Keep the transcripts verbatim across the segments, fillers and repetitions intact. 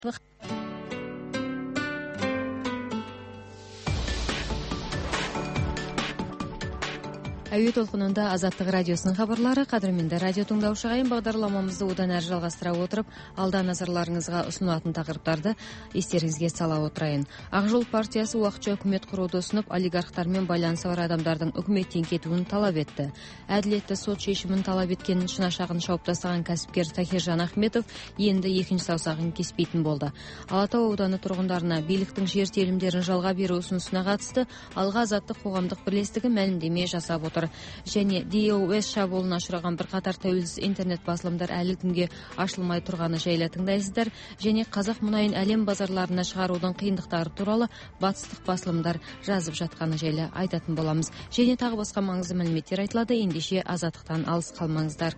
Әуе толқынында Азаттық радиосының хабарлары. Қадірменді радио тыңдаушы ағайын, бағдарламамызды одан әрі жалғастыра отырып, алда назарларыңызға ұсынылатын тақырыптарды естеріңізге сала отырайын. Ақ жол партиясы уақытша үкімет құруды ұсынып, олигархтармен байланысы бар адамдардың үкіметтен кетуін талап етті. Әділетті сот шешімін талап еткенін шынашағын шауып тастаған кәсіпкер Тахиржан Ахметов енді екінші саусағын кеспейтін болды. Алатау ауданы тұрғындарына биліктің жер телімдерін жалға беру ұсынысына қатысты Алға Азаттық қоғамдық бірлестігі мәлімдеме жасап отыр. Және DOS шабуылына ұшыраған бірқатар тәуелсіз интернет басылымдар әлі күнге ашылмай тұрғаны жайлы тыңдайсыздар. Және қазақ мұнайын әлем базарларына шығарудың қиындықтары туралы батыстық басылымдар жазып жатқаны жайлы айтатын боламыз. Және тағы басқа маңызды мәліметтер айтылады. Ендеше Азаттықтан алыс қалмаңыздар.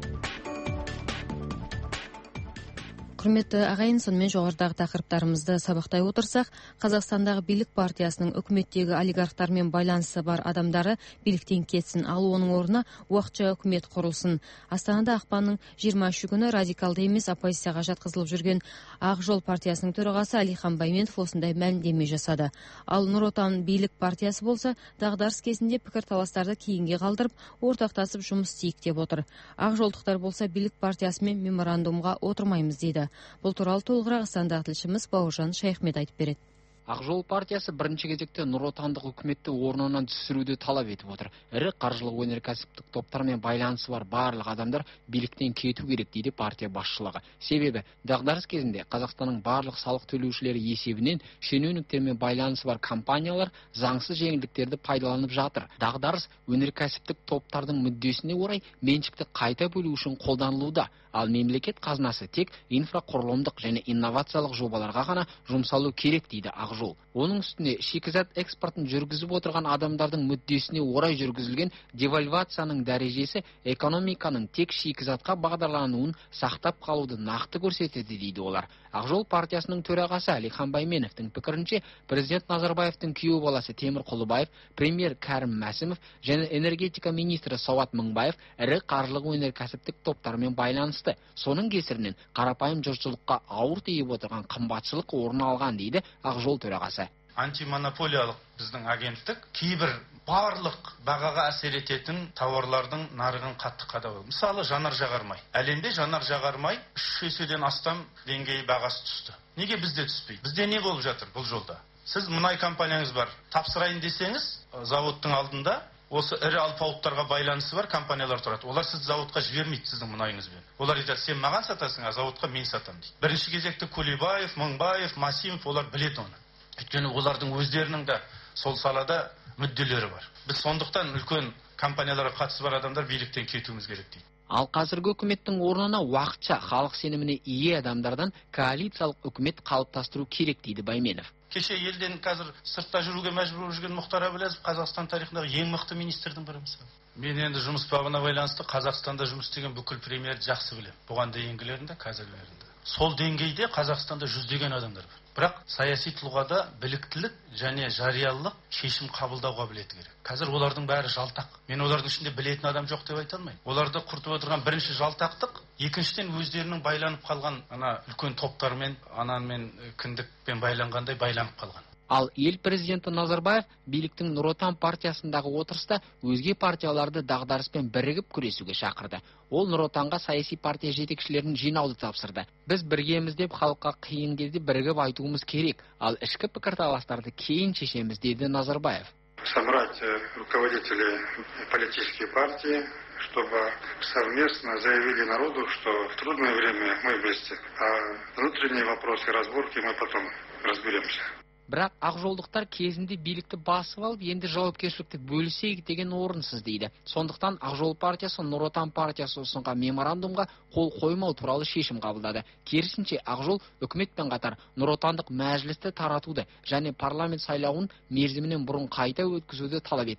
Құрметті ағайын, сонымен жоғарыдағы тақырыптарымызды сабақтай отырсақ, Қазақстандағы билік партиясының үкіметтегі олигархтармен байланысы бар адамдары биліктен кетсін, ал оның орнына уақытша үкімет құрылсын. Астанада ақпанның жиырма үші күні радикалды емес оппозицияға жатқызылып жүрген Ақ жол партиясының төрағасы Алихан Байменов осындай мәлімдеме жасады. Ал Нұр Отан билік партиясы болса, дағдарыс кезінде пікірталастарды кейінге қалдырып, ортақтасып жұмыс істейік деп отыр. Ақ жолдықтар болса, билік партиясымен меморандумға отырмаймыз дейді. Бұл туралы толығырақ астанадағы тілшіміз Бауыржан Шайхмет айтып береді. Ақ жол партиясы бірінші кезекте Нұр Отандық үкіметті орнынан түсіруді талап етіп отыр. Ірі қаржылық өнеркәсіптік топтармен байланысы бар барлық адамдар биліктен кету керек дейді партия басшылығы. Себебі дағдарыс кезінде Қазақстанның барлық салық төлеушілері есебінен шенеуніктермен байланысы бар компаниялар заңсыз жеңілдіктерді пайдаланып жатыр. Дағдарыс өнеркәсіптік топтардың мүддесіне орай меншікті қайта бөлу үшін қолданылуда. Ал мемлекет қазынасы тек инфрақұрылымдық және инновациялық жобаларға ғана жұмсалу керек дейді Ақ жол. Оның үстіне шикізат экспортын жүргізіп отырған адамдардың мүддесіне орай жүргізілген девальвацияның дәрежесі экономиканың тек шикізатқа бағдарлануын сақтап қалуды нақты көрсетеді дейді олар. Ақ жол партиясының төрағасы Алихан Байменовтың пікірінше, президент Назарбаевтың күйеу баласы Темір Құлыбаев, премьер Кәрім Мәсімов және энергетика министрі Сауат Мыңбаев ірі қаржылық өнеркәсіптік топтармен байланысты. Соның кесірінен қарапайым жұртшылыққа ауыр тиіп отырған қымбатшылық орын алған дейді Ақ жол төрағасы. Антимонополиялық біздің агенттік кейбір барлық бағаға әсер ететін тауарлардың нарығын қатты қадағалайды. Мысалы, жанар жағармай. Әлемде жанар жағармай үш еседен астам деңгей бағасы түсті. Неге бізде түспейді? Бізде не болып жатыр бұл жолда? Сіз мұнай компанияңыз бар, тапсырайын десеңіз, заводтың алдында осы ірі алпауыттарға байланысы бар компаниялар тұрады. Олар сізді заводқа жібермейді сіздің мұнайыңызбен. Олар айтады, сен маған сатасың, а заводқа мен сатам дейді. Бірінші кезекте Кулибаев, Мыңбаев, Масимов олар біледі оны. Өйткені олардың өздерінің де сол салада мүдделері бар. Біз сондықтан үлкен компанияларға қатысы бар адамдар биліктен кетуіміз керек дейді. Ал қазіргі үкіметтің орнына уақытша халық сеніміне ие адамдардан коалициялық үкімет қалыптастыру керек дейді Байменов. Кеше елден қазір сыртта жүруге мәжбүр жүрген Мұхтар Әбіләзов Қазақстан тарихындағы ең мықты министрдің бірі мысалы. Мен енді жұмыс бабына байланысты Қазақстанда жұмыс істеген бүкіл премьерді жақсы білемін. Бұған дейінгілерін де, қазіргілерін де. Сол деңгейде Қазақстанда жүздеген адамдар бар. Бірақ саяси тұлғада біліктілік және жариялылық шешім қабылдауға білеті керек. Қазір олардың бәрі жалтақ. Мен олардың ішінде білетін адам жоқ деп айта алмаймын. Оларды құртып отырған бірінші жалтақтық, екіншіден өздерінің байланып қалған ана үлкен топтармен, анамен кіндікпен байланғандай байланып қалған. Ал ел президенті Назарбаев биліктің Нұр Отан партиясындағы отырыста өзге партияларды дағдарыспен бірігіп күресуге шақырды. Ол Нұр Отанға саяси партия жетекшілерін жинауды тапсырды. Біз біргеміз деп халыққа қиын кезде бірігіп айтуымыз керек, ал ішкі пікірталастарды кейін шешеміз деді Назарбаев. Собрать руководителей политической партии, чтобы совместно заявили народу, что в трудное время мы вместе, а внутренние вопросы, разборки мы потом разберемся. Бірақ ақ жолдықтар кезінде билікті басып алып, енді жауапкершілікті бөлісейік деген орынсыз дейді. Сондықтан ақ жол партиясы Нұр Отан партиясы ұсынған меморандумға қол қоймау туралы шешім қабылдады. Керісінше ақ жол үкіметпен қатар Нұр Отандық мәжілісті таратуды және парламент сайлауын мерзімінен бұрын қайта өткізуді талап етті.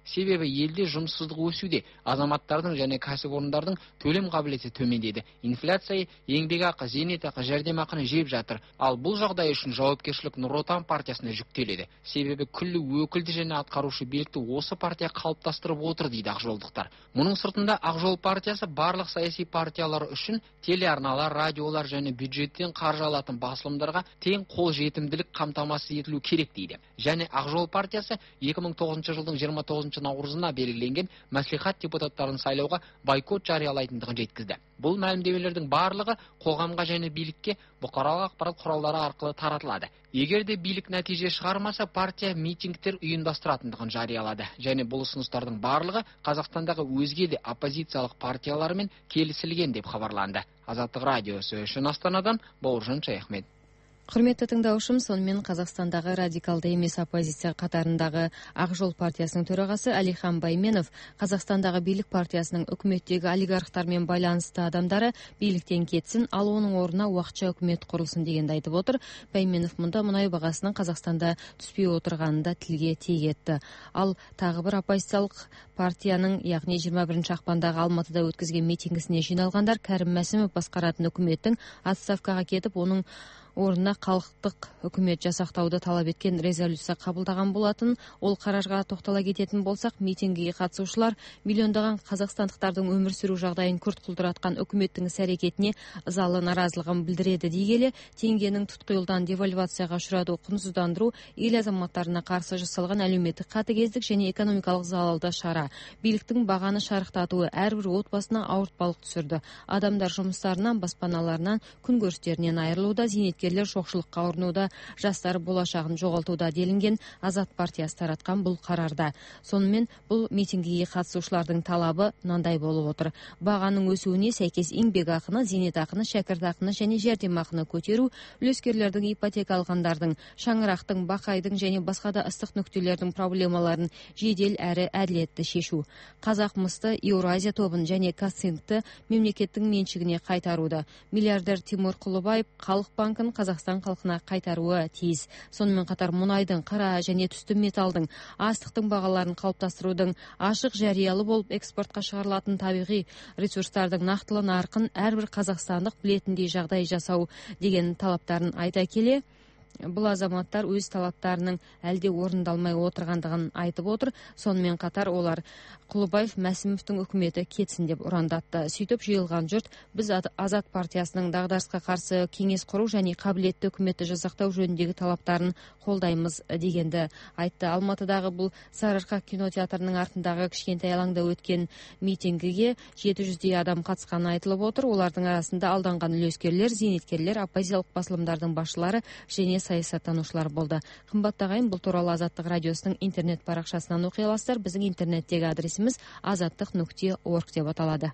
Себебі елде жұмыссыздық өсуде, азаматтардың және кәсіпорындардың төлем қабілеті төмендеді. Инфляция еңбекақы, зейнетақы, жәрдемақыны жеп жатыр. Ал бұл жағдай үшін жауапкершілік Нұр Отан партиясына жүктеледі. Себебі күллі өкілді және атқарушы билікті осы партия қалыптастырып отыр дейді ақжолдықтар. Мұның сыртында Ақжол партиясы барлық саяси партиялар үшін телеарналар, радиолар және бюджеттен қаржы алатын басылымдарға тең қол жетімділік қамтамасыз етілу керек дейді. Және Ақжол партиясы екі мың тоғызыншы жылдың жиырма тоғызыншы наурызына белгіленген мәслихат депутаттарын сайлауға бойкот жариялайтындығын жеткізді. Бұл мәлімдемелердің барлығы қоғамға және билікке бұқаралық ақпарат құралдары арқылы таратылады. Егер де билік нәтиже шығармаса, партия митингтер ұйымдастыратындығын жариялады. Және бұл ұсыныстардың барлығы Қазақстандағы өзге де оппозициялық партиялармен келісілген деп хабарланды. Азаттық радиосы үшін Астанадан Бауыржан Шаяхмет. Құрметті тыңдаушым, сонымен Қазақстандағы радикалды емес оппозиция қатарындағы Ақжол партиясының төрағасы Әлихан Байменов Қазақстандағы билік партиясының үкіметтегі олигархтармен байланысты адамдары биліктен кетсін, ал оның орнына уақытша үкімет құрылсын дегенді айтып отыр. Байменов мұнда мұнай бағасының Қазақстанда түспей отырғанын да тілге тиек етті. Ал тағы бір оппозициялық партияның, яғни жиырма бірінші ақпандағы Алматыда өткізген митингісіне жиналғандар Кәрім Мәсімов басқаратын үкіметтің отставкаға кетіп, оның орнына халықтық үкімет жасақтауды талап еткен резолюция қабылдаған болатын. Ол қарарға тоқтала кететін болсақ, митингіге қатысушылар миллиондаған қазақстандықтардың өмір сүру жағдайын күрт құлдыратқан үкіметтің іс-әрекетіне ызалы наразылығын білдіреді дей келе, теңгенің тұтқиылдан девальвацияға ұшыраду, құнсыздандыру, ел азаматтарына қарсы жасалған әлеуметтік қатыгездік және экономикалық залалды шара, биліктің бағаны шарықтатуы әрбір отбасына ауыртпалық түсірді. Адамдар жұмыстарынан, баспаналарынан, күнкөрістерінен айырылуда, зейнеткерлер шоқшылыққа ұрынуда, жастар болашағын жоғалтуда делінген Азат партиясы таратқан бұл қарарда. Сонымен бұл митингіге қатысушылардың талабы мынандай болып отыр. Бағаның өсуіне сәйкес еңбекақыны, зейнетақыны, шәкіртақыны және жәрдемақыны көтеру, үлескерлердің, ипотека алғандардың, шаңырақтың, бақайдың және басқа да ыстық нүктелердің проблемаларын жедел әрі әділетті шешу. Қазақмысты, Еуразия тобын және Казцинкті мемлекеттің меншігіне қайтаруды. Миллиардер Тимур Құлыбаев Халық банкін Қазақстан халқына қайтаруы тиіс. Сонымен қатар мұнайдың, қара және түсті металдың, астықтың бағаларын қалыптастырудың, ашық жариялы болып экспортқа шығарылатын табиғи ресурстардың нақтылы нарқын әрбір қазақстандық білетіндей жағдай жасау деген талаптарын айта келе, бұл азаматтар өз талаптарының әлде орындалмай отырғандығын айтып отыр. Сонымен қатар олар Құлыбаев Мәсімовтің үкіметі кетсін деп ұрандатты. Сөйтіп жиылған жұрт, біз Азат партиясының дағдарысқа қарсы кеңес құру және қабілетті үкіметті жасақтау жөніндегі талаптарын қолдаймыз дегенді айтты. Алматыдағы бұл Сарыарқа кинотеатрының артындағы кішкентай алаңда өткен митингіге жеті жүздей адам қатысқаны айтылып отыр. Олардың арасында алданған үлескерлер, зейнеткерлер, оппозициялық басылымдардың басшылары және саясаттанушылар болды. Қымбатты ағайын, бұл туралы Азаттық радиосының интернет парақшасынан оқи аласыздар. Біздің интернеттегі адресіміз азаттық нүкте орг деп аталады.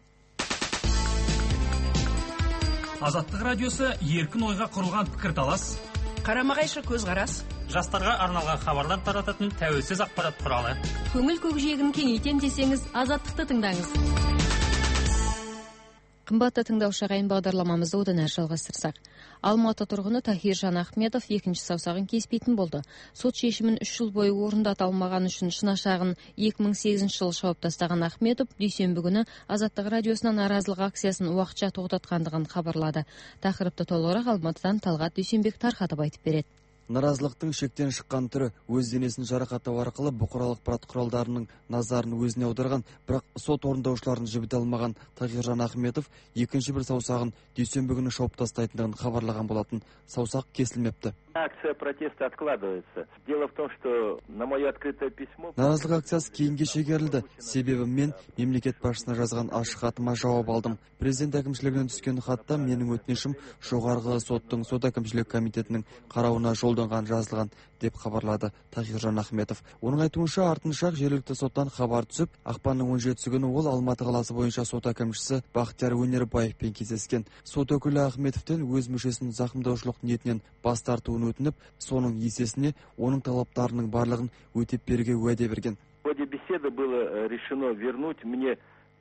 Азаттық радиосы еркін ойға құрылған пікірталас, қарама-қайшы көзқарас, жастарға арналған хабарлар тарататын тәуелсіз ақпарат құралы. Көңіл көкжиегін кеңейтем десеңіз, Азаттықты тыңдаңыз. Қымбатты тыңдаушы ағайын, бағдарламамызды одан әрі жалғастырсақ. Алматы тұрғыны Тахиржан Ахметов екінші саусағын кеспейтін болды. Сот шешімін үш жыл бойы орындата алмаған үшін шынашағын екі мың сегізінші жылы шауып тастаған Ахметов дүйсенбі күні Азаттық радиосынан наразылық акциясын уақытша тоқтатқандығын хабарлады. Тақырыпты толығырақ Алматыдан Талғат Дүйсенбек тарқатып айтып береді. Наразылықтың шектен шыққан түрі өз денесін жарақаттау арқылы бұқаралық ақпарат құралдарының назарын өзіне аударған, бірақ сот орындаушыларын жібіте алмаған Тахиржан Ахметов екінші бір саусағын дүйсенбі күні шауып тастайтындығын хабарлаған болатын. Саусақ кесілмепті. Акция протеста откладывается. Дело в том, что на мое открытое письмо... Наразылық акциясы кейінге шегерілді. Себебі мен мемлекет басшысына жазған ашық хатыма жауап алдым. Президент әкімшілігінен түскен хатта менің өтінішім жоғарғы соттың сот әкімшілік комитетінің қарауына жолданған жазылған деп хабарлады Тахиржан Ахметов. Оның айтуынша артынша жергілікті соттан хабар түсіп, ақпанның он жетісі күні ол Алматы қаласы бойынша сот әкімшісі Бақтияр Өнербаевпен кездескен. Сот өкілі Ахметовтен өз мүшесін зақымдаушылық ниетінен бас тартуын өтініп, соның есесіне оның талаптарының барлығын өтеп беруге уәде берген. В ходе беседы было решено вернуть мне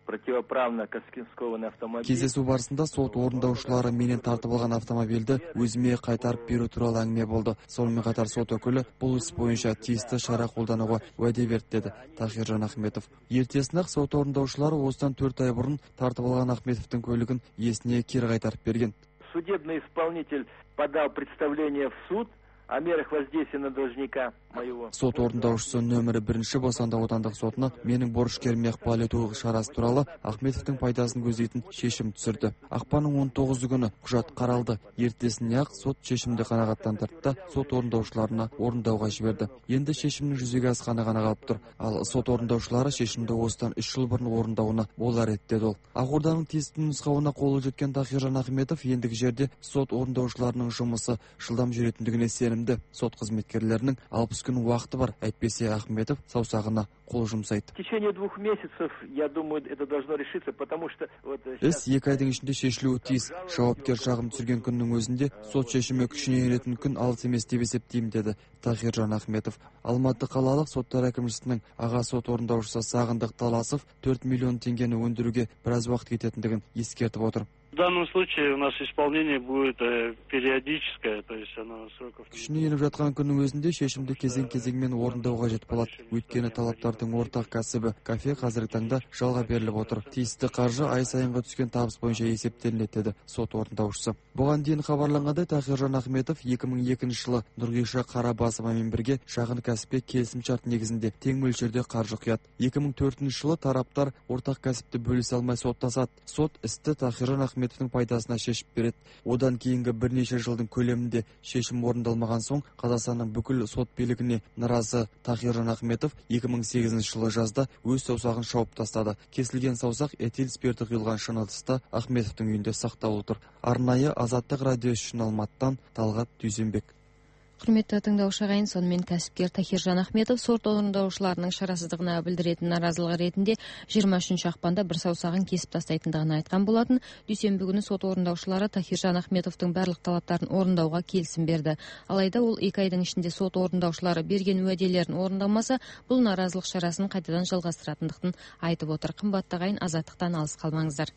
противоправно конфискованный автомобиль. Кездесу барысында сот орындаушылары менен тартып алған автомобильді өзіме қайтарып беру туралы әңгіме болды. Сонымен қатар сот өкілі бұл іс бойынша тиісті шара қолдануға уәде берді, деді Тахиржан Ахметов. Ертесін-ақ сот орындаушылары осыдан төрт ай бұрын тартып алған Ахметовтың көлігін иесіне кері қайтарып берген. Судебный исполнитель подал представление в суд о мерах воздействия на должника моего. Сот орындаушысы нөмірі бірінші бостандық аудандық сотына менің борышкеріме ықпал ету шарасы туралы Ахметовтың пайдасын көздейтін шешім түсірді. Ақпанның он тоғызы күні құжат қаралды. Ертесіне-ақ сот шешімді қанағаттандырды да сот орындаушыларына орындауға жіберді. Енді шешімнің жүзеге асқаны ғана қалып тұр. Ал сот орындаушылары шешімді осыдан үш жыл бұрын орындауына болар еді, деді ол. Ақорданың тиісті нұсқауына қолы жеткен Тахиржан Ахметов ендігі жерде сот орындаушыларының жұмысы жылдам жүретіндігіне сенімді. Сот қызметкерлерінің алпыс күн уақыты бар, әйтпесе Ахметов саусағына қол жұмсайды. В течение двух месяцев, я думаю, это должно решиться, потому что вот іс екі айдың ішінде шешілуі тиіс. Жауапкер шағым түсірген күннің өзінде сот шешімі күшіне енетін күн алыс емес деп есептеймін, деді Тахиржан Ахметов. Алматы қалалық соттар әкімшісінің аға сот орындаушысы Сағындық Таласов төрт миллион теңгені өндіруге біраз уақыт кететіндігін ескертіп отыр. В данном случае у нас исполнение будет периодическое, то есть оно сроков. Күшіне еніп жатқан күннің өзінде шешімді кезең-кезеңмен орындау қажет болады. Өйткені талаптардың ортақ кәсібі кафе қазіргі таңда жалға беріліп отыр. Тиісті қаржы ай сайынғы түскен табыс бойынша есептелінеді, деді сот орындаушысы. Бұған дейін хабарланғандай Тахиржан Ахметов екі мың екінші жылы Нұрғиша Қарабасовамен бірге шағын кәсіпке келісімшарт негізінде тең мөлшерде қаржы құяды. екі мың төртінші жылы тараптар ортақ кәсіпті бөлісе алмай соттасады. Сот істі Тахиржан Ахметовтың пайдасына шешіп береді. Одан кейінгі бірнеше жылдың көлемінде шешім орындалмаған соң Қазақстанның бүкіл сот билігіне наразы Тахиржан Ахметов екі мың сегізінші жылы жазда өз саусағын шауып тастады. Кесілген саусақ этил спирті құйылған шыны ыдыста Ахметовтың үйінде сақтаулы тұр. Арнайы Азаттық радиосы үшін Алматыдан Талғат Дүйсенбек. Құрметті тыңдаушы ағайын, сонымен кәсіпкер Тахиржан Ахметов сот орындаушыларының шарасыздығына білдіретін наразылығы ретінде жиырма үшінші ақпанда бір саусағын кесіп тастайтындығын айтқан болатын. Дүйсенбі күні сот орындаушылары Тахиржан Ахметовтың барлық талаптарын орындауға келісім берді. Алайда ол екі айдың ішінде сот орындаушылары берген уәделерін орындамаса, бұл наразылық шарасын қайтадан жалғастыратындығын айтып отыр. Қымбатты ағайын, азаттықтан алыс қалмаңыздар.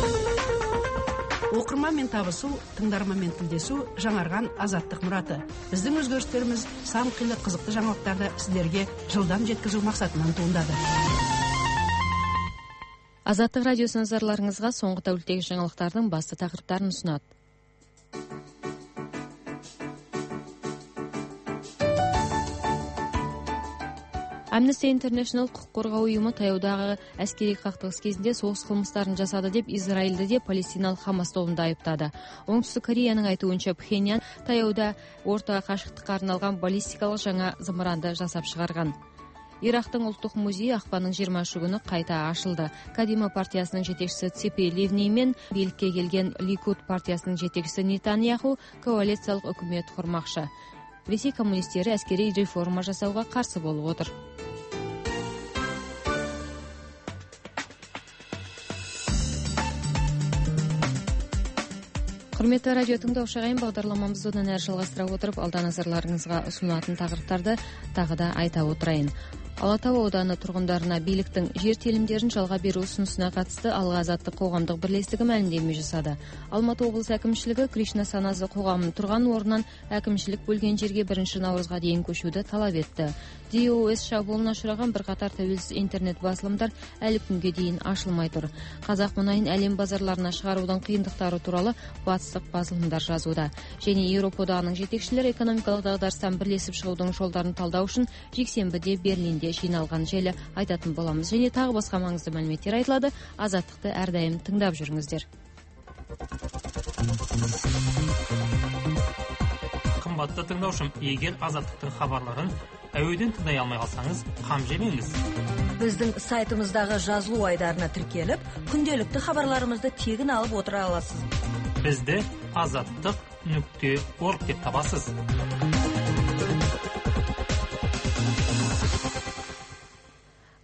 Оқырманмен табысу, тыңдарманмен тілдесу жаңарған азаттық мұраты. Біздің өзгерістеріміз сан қилы қызықты жаңалықтарды сіздерге жылдам жеткізу мақсатынан туындады. Азаттық радиосы назарларыңызға соңғы тәуліктегі жаңалықтардың басты тақырыптарын ұсынады. Amnesty International құқық қорғау ұйымы таяудағы әскери қақтығыс кезінде соғыс қылмыстарын жасады деп Израильді де палестиналық Хамас тобында айыптады. Оңтүстік Кореяның айтуынша Пхеньян таяуда орта қашықтыққа арналған баллистикалық жаңа зымыранды жасап шығарған. Ирактың ұлттық музейі ақпанның жиырма үші күні қайта ашылды. Кадима партиясының жетекшісі Ципи Ливни мен билікке келген Ликуд партиясының жетекшісі Нетаньяху коалициялық үкімет құрмақшы. Ресей коммунистері әскери реформа жасауға қарсы болып отыр. Құрметті радио тыңдаушы ағайын, бағдарламамызды одан әрі жалғастыра отырып, алда назарларыңызға ұсынатын тақырыптарды тағы да айта отырайын. Алатау ауданы тұрғындарына биліктің жер телімдерін жалға беру ұсынысына қатысты Алға азаттық қоғамдық бірлестігі мәлімдеме жасады. Алматы облысы әкімшілігі Кришна Саназы қоғамының тұрған орнынан әкімшілік бөлген жерге бірінші наурызға дейін көшуді талап етті. ди о эс шабуылына ұшыраған бірқатар тәуелсіз интернет басылымдар әлі күнге дейін ашылмай тұр. Қазақ мұнайын әлем базарларына шығарудың қиындықтары туралы батыстық басылымдар жазуда. Және Еуропа одағының жетекшілері экономикалық дағдарыстан бірлесіп шығудың жолдарын талдау үшін жексенбіде Берлинде жиналған желі айтатын боламыз. Және тағы басқа маңызды мәліметтер айтылады. Азаттықты әрдайым тыңдап жүріңіздер. Қымбатты тыңдаушым, егер азаттықтың хабарларын әуеден тыңдай алмай қалсаңыз, қам жемеңіз. Біздің сайтымыздағы жазылу айдарына тіркеліп, күнделікті хабарларымызды тегін алып отыра аласыз. Бізді азаттық нүкте орг деп табасыз.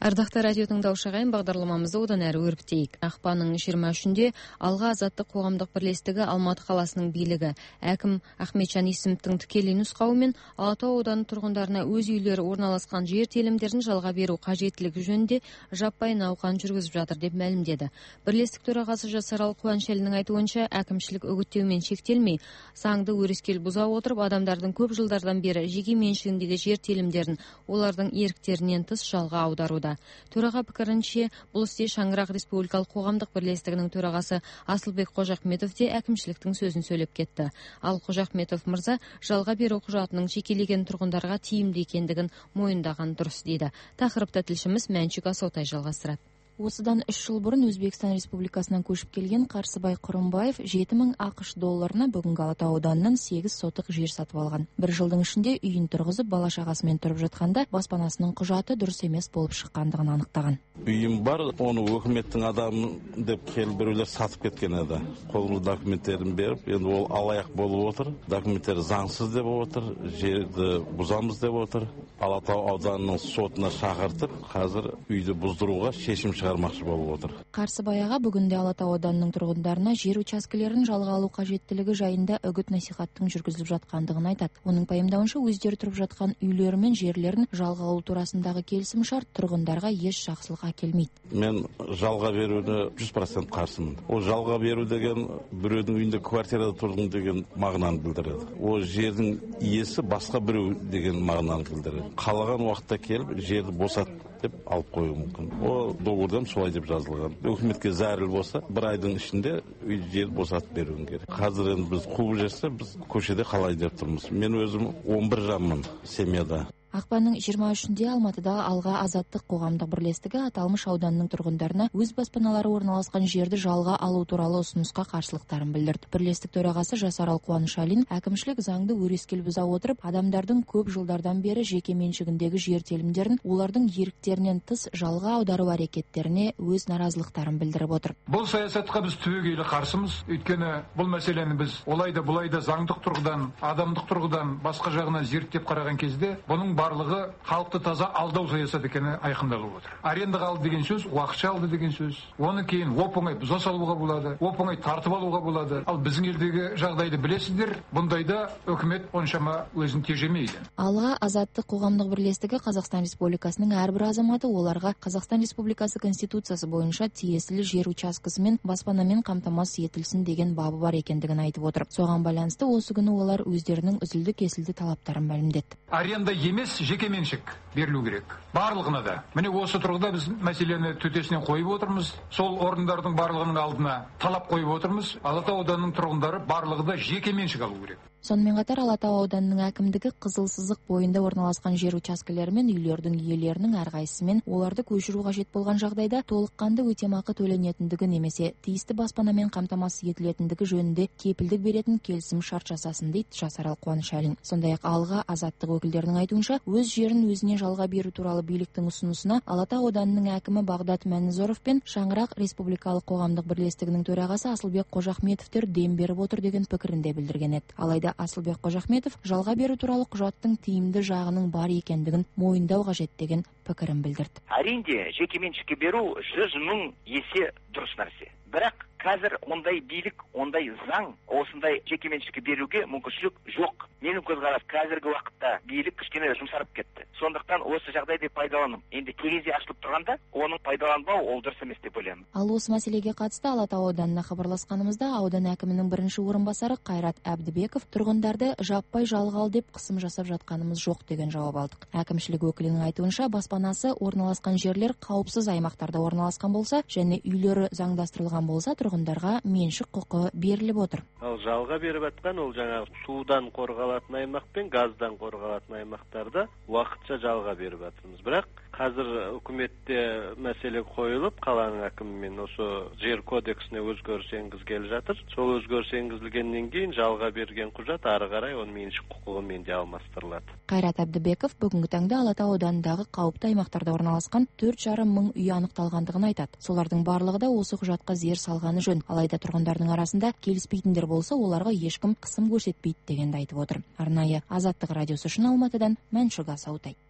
Ардақты радио тыңдаушы ағайын, бағдарламамызды одан әрі өрбітейік. Ақпанның жиырма үшінде Алға азаттық қоғамдық бірлестігі Алматы қаласының билігі әкім Ахметжан Есімовтің тікелей нұсқауымен Алатау ауданы тұрғындарына өз үйлері орналасқан жер телімдерін жалға беру қажеттілігі жөнінде жаппай науқан жүргізіп жатыр деп мәлімдеді. Бірлестік төрағасы Жасарал Қуаншәлінің айтуынша, әкімшілік үгіттеумен шектелмей, заңды өрескел бұза отырып, адамдардың көп жылдардан бері жеке меншігіндегі жер телімдерін олардың еріктерінен тыс жалға аударуда. Төраға пікірінше, бұл істе Шаңырақ Республикалық қоғамдық бірлестігінің төрағасы Асылбек Қожахметов те әкімшіліктің сөзін сөйлеп кетті. Ал Қожахметов мырза жалға беру құжатының жекелеген тұрғындарға тиімді екендігін мойындаған дұрыс дейді. Тақырыпта тілшіміз Мәншүк Асаутай жалғастырады. Осыдан үш жыл бұрын Өзбекстан Республикасынан көшіп келген Қарсыбай Құрымбаев жеті мың ақш долларына бүгінгі Алатау ауданынан сегіз сотық жер сатып алған. Бір жылдың ішінде үйін тұрғызып, бала шағасымен тұрып жатқанда баспанасының құжаты дұрыс емес болып шыққандығын анықтаған. Үйім бар, оны өкіметтің адамы деп келіп біреулер сатып кеткен еді. Қолымыз документтерін беріп, енді ол алаяқ болып отыр. Документтер заңсыз деп отыр, жерді бұзамыз деп отыр. Алатау ауданының сотына шақыртып, қазір үйді бұздыруға шешім шығармақшы болып отыр. Қарсыбай аға бүгінде Алатау ауданының тұрғындарына жер учаскелерін жалға алу қажеттілігі жайында үгіт насихаттың жүргізіліп жатқандығын айтады. Оның пайымдауынша, өздері тұрып жатқан үйлері мен жерлерін жалға алу турасындағы келісім шарт тұрғындарға еш жақсылық әкелмейді. Мен жалға беруіне жүз процент қарсымын. Ол жалға беру деген біреудің үйінде квартирада тұрдың деген мағынаны білдіреді. Ол жердің иесі басқа біреу деген мағынаны білдіреді. Қалаған уақытта келіп жерді босат деп алып қою мүмкін. Ол договордан солай деп жазылған. Өкіметке зәріл болса, бір айдың ішінде үй жер босатып беруін керек. Қазір енді біз қуып жүрсе, біз көшеде қалай деп тұрмыз. Мен өзім он бір жанмын семьяда. Ақпанның жиырма үшінде Алматыда Алға азаттық қоғамдық бірлестігі аталмыш ауданның тұрғындарына өз баспаналары орналасқан жерді жалға алу туралы ұсынысқа қарсылықтарын білдірді. Бірлестік төрағасы Жасарал Қуаншәлин әкімшілік заңды өрескел бұза отырып, адамдардың көп жылдардан бері жеке меншігіндегі жер телімдерін олардың еріктерінен тыс жалға аудару әрекеттеріне өз наразылықтарын білдіріп отыр. Бұл саясатқа біз түбегейлі қарсымыз. Өйткені бұл мәселені біз олайда бұлайда заңдық тұрғыдан, адамдық тұрғыдан басқа жағынан зерттеп қараған кезде, бұның барлығы халықты таза алдау саясат екені айқындалып отыр. Арендаға алды деген сөз, уақытша алды деген сөз. Оны кейін оп-оңай бұза салуға болады, оп-оңай тартып алуға болады. Ал біздің елдегі жағдайды білесіздер, бұндайда үкімет оншама өзін тежемейді. Алға азаттық қоғамдық бірлестігі Қазақстан Республикасының әрбір азаматы оларға Қазақстан Республикасы Конституциясы бойынша тиесілі жер учаскесі мен баспанамен қамтамасыз етілсін деген бабы бар екендігін айтып отыр. Соған байланысты осы күні олар өздерінің үзілді-кесілді талаптарын мәлімдеді. Аренда емес, жеке меншік берілу керек. Барлығына да. Міне осы тұрғыда біз мәселені төтесінен қойып отырмыз. Сол орындардың барлығының алдына талап қойып отырмыз. Алатау ауданының тұрғындары барлығы да жеке меншік алу керек. Сонымен қатар Алатау ауданының әкімдігі қызыл сызық бойында орналасқан жер учаскелері мен үйлердің иелерінің әрқайсысымен оларды көшіру қажет болған жағдайда толыққанды өтемақы төленетіндігі немесе тиісті баспанамен қамтамасыз етілетіндігі жөнінде кепілдік беретін келісім шарт жасасын дейді Жасарал Қуаншәлин. Сондай-ақ Алға азаттық өкілдерінің айтуынша, өз жерін өзіне жалға беру туралы биліктің ұсынысына Алатау ауданының әкімі Бағдат Мәнізоров пен Шаңырақ Республикалық қоғамдық бірлестігінің төрағасы Асылбек Қожахметовтер дем беріп отыр деген пікірінде білдірген еді. Алайда Асылбек Қожахметов жалға беру туралы құжаттың тиімді жағының бар екендігін мойындау қажет деген пікірін білдірді. Әрине, жеке меншікке беру жүз мың есе дұрыс нәрсе. Бірақ қазір ондай билік, ондай заң, осындай жеке меншікке беруге мүмкіншілік жоқ. Менің көзқарас қазіргі уақытта билік кішкене жұмсарып кетті. Сондықтан осы жағдайды пайдаланып, енді терезе ашылып тұрғанда, оның пайдаланбау ол дұрыс емес деп ойлаймын. Ал осы мәселеге қатысты Алатау ауданына хабарласқанымызда аудан әкімінің бірінші орынбасары Қайрат Әбдібеков тұрғындарды жаппай жалға ал деп қысым жасап жатқанымыз жоқ деген жауап алдық. Әкімшілік өкілінің айтуынша, баспанасы орналасқан жерлер қауіпсіз аймақтарда орналасқан болса және үйлері заңдастырылған болса, тұрғындарға меншік құқы беріліп отыр. Ал жалға беріп жатқан ол жаңа судан қорғалатын аймақ пен газдан қорғалатын аймақтарда уақытша жалға беріп жатырмыз. Бірақ қазір үкіметте мәселе қойылып, қаланың әкімімен осы жер кодексіне өзгеріс енгізгелі жатыр. Сол өзгеріс енгізілгеннен кейін жалға берген құжат ары қарай оның меншік құқығымен де алмастырылады. Қайрат Әбдібеков бүгінгі таңда Алатау ауданындағы қауіпті аймақтарда орналасқан төрт жарым мың үй анықталғандығын айтады. Солардың барлығы да осы құжатқа зер салғаны жөн. Алайда тұрғындардың арасында келіспейтіндер болса, оларға ешкім қысым көрсетпейді дегенді айтып отыр. Арнайы Азаттық радиосы үшін Алматыдан Мәншүк Асаутай.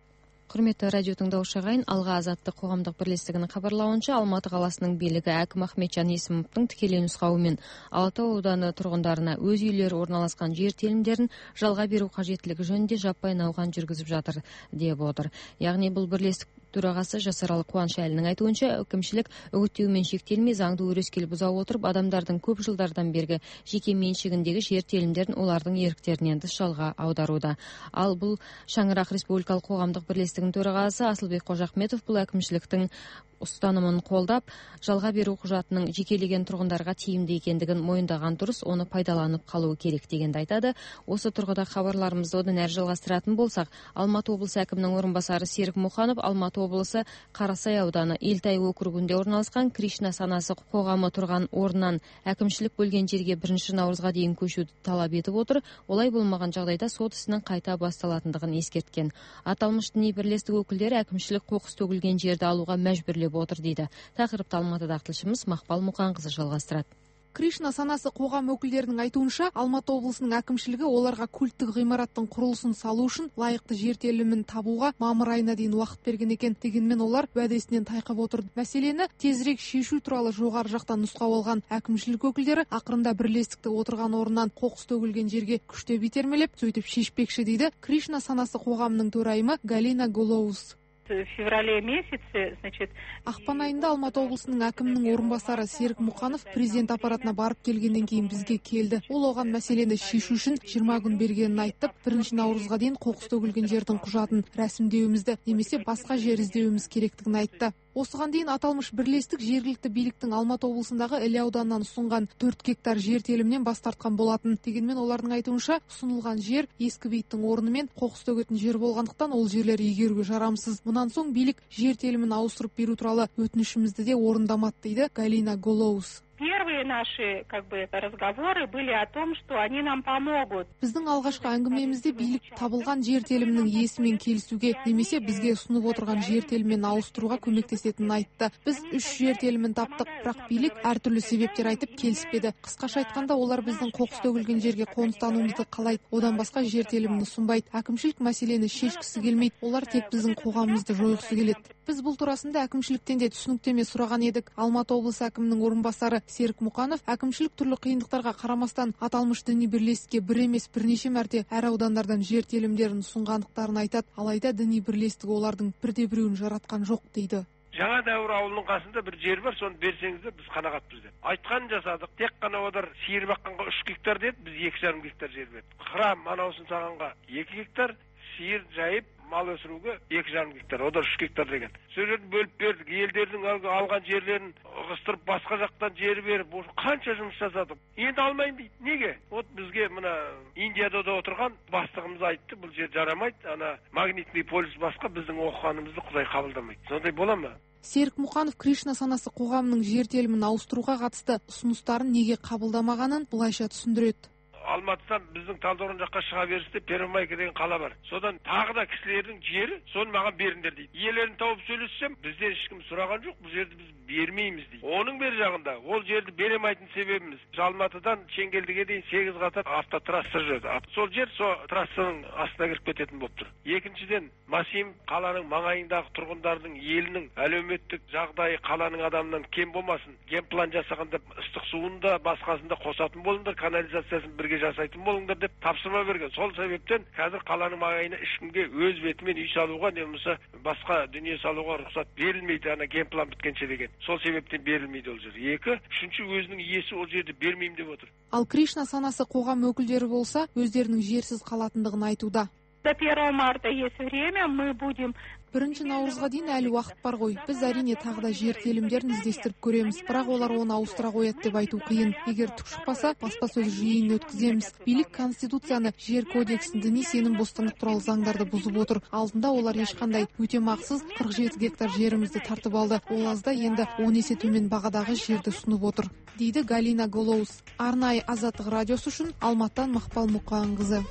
Құрметті радио тыңдаушы ағайын, Алға Азаттық қоғамдық бірлестігінің хабарлауынша, Алматы қаласының билігі әкім Ахметжан Есімовтің тікелей нұсқауымен Алатау ауданы тұрғындарына өз үйлері орналасқан жер телімдерін жалға беру қажеттілігі жөнінде жаппай науқан жүргізіп жатыр деп отыр. Яғни бұл бірлестік төрағасы Жасаралы Қуанышәлінің айтуынша, әкімшілік үгіттеумен шектелмей заңды өрескел бұза отырып, адамдардың көп жылдардан бергі жеке меншігіндегі жер телімдерін олардың еріктерінен тыс жалға аударуда. Ал бұл Шаңырақ Республикалық қоғамдық бірлестігінің төрағасы Асылбек Қожахметов бұл әкімшіліктің ұстанымын қолдап, жалға беру құжатының жекелеген тұрғындарға тиімді екендігін мойындаған дұрыс, оны пайдаланып қалуы керек дегенді айтады. Осы тұрғыда хабарларымызды одан әрі жалғастыратын болсақ, Алматы облысы әкімінің орынбасары Серік Мұханов Алматы облысы Қарасай ауданы Елтай округінде орналасқан Кришна санасы қоғамы тұрған орнынан әкімшілік бөлген жерге бірінші наурызға дейін көшуді талап етіп отыр. Олай болмаған жағдайда сот ісінің қайта басталатындығын ескерткен. Аталмыш діни бірлестік өкілдері әкімшілік қоқыс төгілген жерді алуға мәжбүрлеп отыр дейді. Тақырыпты Алматыда тілшіміз Мақпал Мұқанқызы жалғастырады. Кришна санасы қоғам өкілдерінің айтуынша, Алматы облысының әкімшілігі оларға культтік ғимараттың құрылысын салу үшін лайықты жер телімін табуға мамыр айына дейін уақыт берген екен. Дегенмен олар уәдесінен тайқып отыр. Мәселені тезірек шешу туралы жоғары жақтан нұсқау алған әкімшілік өкілдері ақырында бірлестікті отырған орнынан қоқыс төгілген жерге күштеп итермелеп, сөйтіп шешпекші дейді Кришна санасы қоғамының төрайымы Галина Голоус. В феврале месяце, значит... Ақпан айында Алматы облысының әкімінің орынбасары Серік Мұқанов президент аппаратына барып келгеннен кейін бізге келді. Ол оған мәселені шешу үшін жиырма күн бергенін айтып, бірінші наурызға дейін қоқыс төгілген жердің құжатын рәсімдеуімізді немесе басқа жер іздеуіміз керектігін айтты. Осыған дейін аталмыш бірлестік жергілікті биліктің Алматы облысындағы Іле ауданынан ұсынған төрт гектар жер телімінен бас тартқан болатын. Дегенмен олардың айтуынша, ұсынылған жер ескі бейіттің орнымен қоқыс төгетін жер болғандықтан ол жерлер игеруге жарамсыз. Мұнан соң билік жер телімін ауыстырып беру туралы өтінішімізді де орындамады дейді Галина Голоус. Первые наши, как бы, разговоры были о том, что они нам помогут. Біздің алғашқы әңгімемізде билік табылған жер телімінің иесімен келісуге немесе бізге ұсынып отырған жер телімін ауыстыруға көмектесетінін айтты. Біз үш жер телімін таптық, бірақ билік әртүрлі себептер айтып келіспеді. Қысқаша айтқанда, олар біздің қоқыс төгілген жерге қоныстануымызды қалайды, одан басқа жер телімін ұсынбайды. Әкімшілік мәселені шешкісі келмейді, олар тек біздің қоғамымызды жойғысы келеді. Біз бұл турасында әкімшіліктен де түсініктеме сұраған едік. Алматы облысы әкімінің орынбасары Серік Мұқанов әкімшілік түрлі қиындықтарға қарамастан аталмыш діни бірлестікке бір емес бірнеше мәрте әр аудандардан жер телімдерін ұсынғандықтарын айтады. Алайда діни бірлестігі олардың бірде біреуін жаратқан жоқ дейді. Жаңа дәуір ауылының қасында бір жер бар, соны берсеңіздер біз қанағатпыз деп. Айтқан жасадық. Тек қана олар сиыр баққанға үш гектар деді, біз екі жарым гектар жер бердік. Храм анаусын салғанға екі гектар, сиыр жайып мал өсіруге екі жарым гектар, ода үш гектар деген. Сол жерді бөліп бердік. Елдердің алған жерлерін ығыстырып, басқа жақтан жер беріп, қанша жұмыс жасадық. Енді алмайын дейді. Неге? Вот бізге мына Индияда да отырған бастығымыз айтты, бұл жер жарамайды. Ана магнитный полюс басқа, біздің оқығанымызды Құдай қабылдамайды. Сондай бола ма? Серік Мұқанов Кришна санасы қоғамының жер телімін ауыстыруға қатысты ұсыныстарын неге қабылдамағанын былайша түсіндіреді. Алматыдан біздің Талдықорған жаққа шыға берісте Первомайка деген қала бар. Содан тағы да кісілердің жері, соны маған беріңдер дейді. Иелерін тауып сөйлессем, бізден ешкім сұраған жоқ, бұл жерді біз бермейміз дейді. Оның бер жағында ол жерді беремейтін себебіміз Алматыдан Шеңгелдіге дейін сегіз қатар автотрасса жүреді. Сол жер сол трассаның астына кіріп кететін болып тұр. Екіншіден, Масим қаланың маңайындағы тұрғындардың елінің әлеуметтік жағдайы қаланың адамынан кем болмасын. Генплан жасағанда ыстық суын да басқасында қосатын болыңдар, канализациясын бірге жасайтын болыңдар деп тапсырма берген. Сол себептен қазір қаланың маңайына ешкімге өз бетімен үй салуға немесе басқа дүние салуға рұқсат берілмейді, ана генплан біткенше деген. Сол себептен берілмейді ол жер. Екі, үшінші өзінің иесі ол жерді бермеймін деп отыр. Ал Кришна санасы қоғам өкілдері болса, өздерінің жерсіз қалатындығын айтуда. До первого марта есть время, мы будем... Бірінші наурызға дейін әлі уақыт бар ғой. Біз әрине тағы да жер телімдерін іздестіріп көреміз. Бірақ олар оны ауыстыра қояды деп айту қиын. Егер түк шықпаса, баспасөз жиынын өткіземіз. Билік Конституцияны, жер кодексін, діни сенім бостандық туралы заңдарды бұзып отыр. Алдында олар ешқандай өтемақысыз қырық жеті гектар жерімізді тартып алды. Ол азда енді он есе төмен бағадағы жерді ұсынып отыр, дейді Галина Голоус. Арнайы Азаттық радиосы үшін Алматыдан Мақпал Мұқанқызы.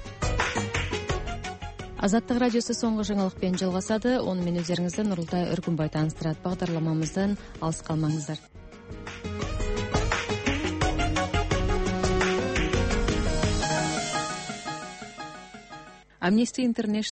Азаттық радиосы соңғы жаңалықпен жалғасады. Онымен өздеріңізді Нұрылтай Үркімбай таныстырады. Бағдарламамыздан алыс қалмаңыздар. Amnesty International